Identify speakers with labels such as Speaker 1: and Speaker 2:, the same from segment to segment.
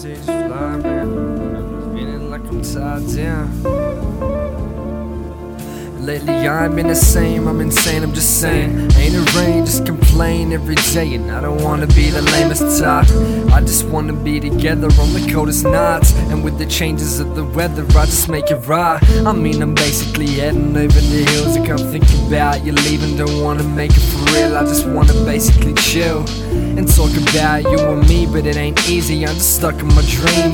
Speaker 1: feelings, they just fly, man. I'm feeling like I'm tied down. Lately I ain't been the same, I'm insane, I'm just saying. Ain't it rain, just complain every day. And I don't wanna be the lamest type, I just wanna be together on the coldest nights. And with the changes of the weather, I just make it right. I mean, I'm basically heading over the hills. I can't think about you leaving, don't wanna make it for real. I just wanna basically chill and talk about you and me, but it ain't easy, I'm just stuck in my dreams.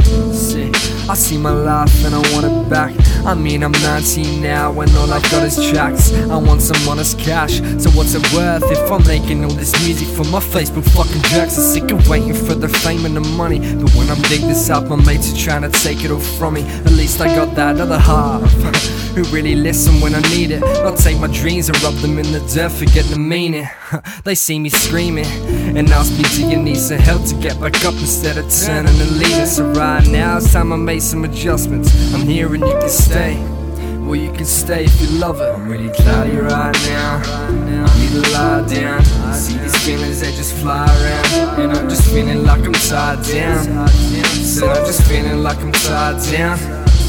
Speaker 1: See, I see my life and I want it back. I mean, I'm 19 now and all I've got is tracks. I want some honest cash, so what's it worth if I'm making all this music for my Facebook fucking jerks? I'm sick of waiting for the fame and the money, but when I'm dig this out, my mates are trying to take it all from me. At least I got that other half who really listen when I need it. I'll take my dreams and rub them in the dirt, forget the meaning. They see me screaming and ask me, do you need some help to get back up instead of turning and leaving? So right now it's time I made some adjustments. I'm here and you can stay, well you can stay if you love it. I'm really cloudy right now, I need to lie down. See these feelings, they just fly around, and I'm just feeling like I'm tied down. Said I'm just feeling like I'm tied down.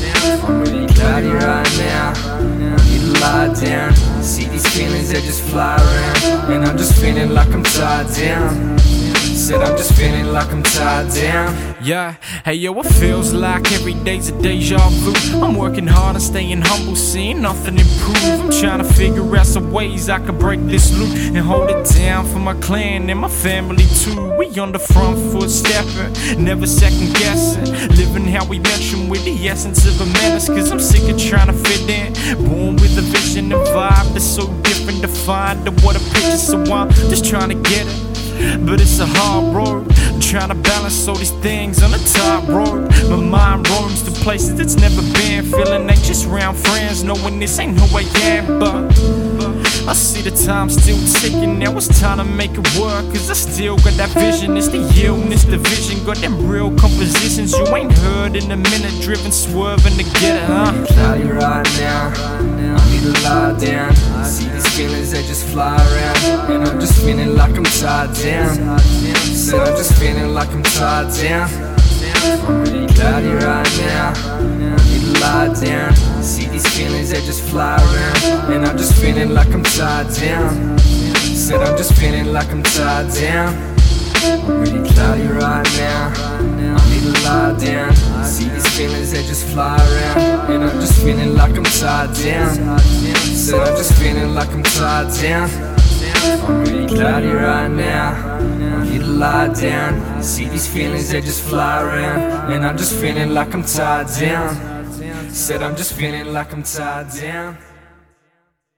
Speaker 1: I'm really cloudy right now, I need to lie down. See these feelings, they just fly around, and I'm just feeling like I'm tied down. Said I'm just feeling like I'm tied down.
Speaker 2: Yeah, hey yo, it feels like every day's a deja vu. I'm working hard and staying humble, seeing nothing improve. I'm trying to figure out some ways I can break this loop and hold it down for my clan and my family too. We on the front foot stepping, never second guessing, living how we mention with the essence of a menace. Cause I'm sick of trying to fit in, born with a vision and vibe that's so different to find. What a picture, so I'm just trying to get it. But it's a hard road, I'm trying to balance all these things on the top road. My mind roams to places it's never been, feeling anxious around friends, knowing this ain't who I am. But I see the time still ticking, now it's time to make it work. Cause I still got that vision, it's the illness, the vision. Got them real compositions you ain't heard in a minute, driven, swerving to get it, huh?
Speaker 1: I'm cloudy right now, I need to lie down. See these feelings, they just fly around, and I'm just feeling like I'm tied down. Said I'm just feeling like I'm tied down. I'm really cloudy right now, I need to lie down. See these feelings, they just fly around, and I'm just feeling like I'm tied down. Said I'm just feeling like I'm tied down. I'm really cloudy right now, I need to lie down. See these feelings, they just fly around, and I'm just feeling like I'm tied down. Said I'm just feeling like I'm tied down. I'm really cloudy right now, I need to lie down. See these feelings, they just fly around, and I'm just feeling like I'm tied down. Said I'm just feeling like I'm tied down.